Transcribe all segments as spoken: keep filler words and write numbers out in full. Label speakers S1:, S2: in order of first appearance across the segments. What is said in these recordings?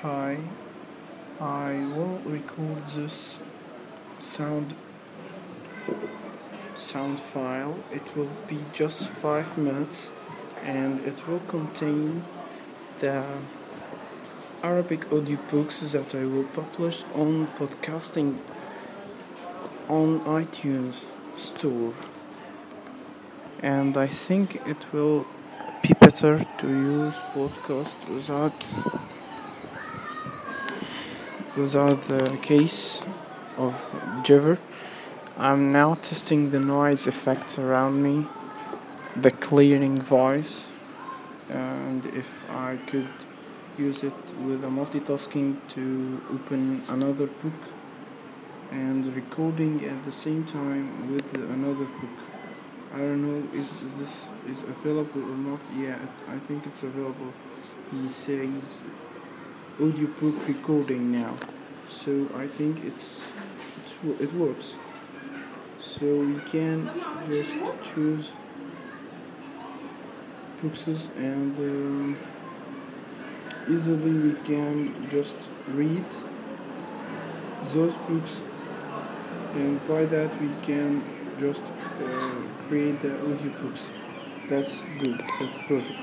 S1: Hi, I will record this sound sound file. It will be just five minutes, and it will contain the Arabic audiobooks that I will publish on podcasting on iTunes Store. And I think it will be better to use podcast without without the case of Jiver. I'm now testing the noise effects around me, the clearing voice, and if I could use it with a multitasking to open another book and recording at the same time with another book. I don't know if this is available or not. Yeah, it, I think it's available. He says audiobook recording now, so I think it's, it's it works. So we can just choose books and um, easily we can just read those books, and by that we can just uh, create the audiobooks. That's good, that's perfect.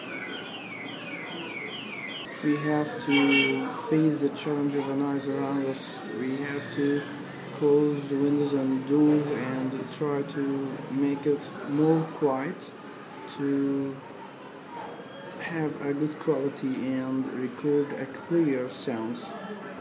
S1: We have to face the challenge of the noise around us. We have to close the windows and doors and try to make it more quiet to have a good quality and record a clear sounds.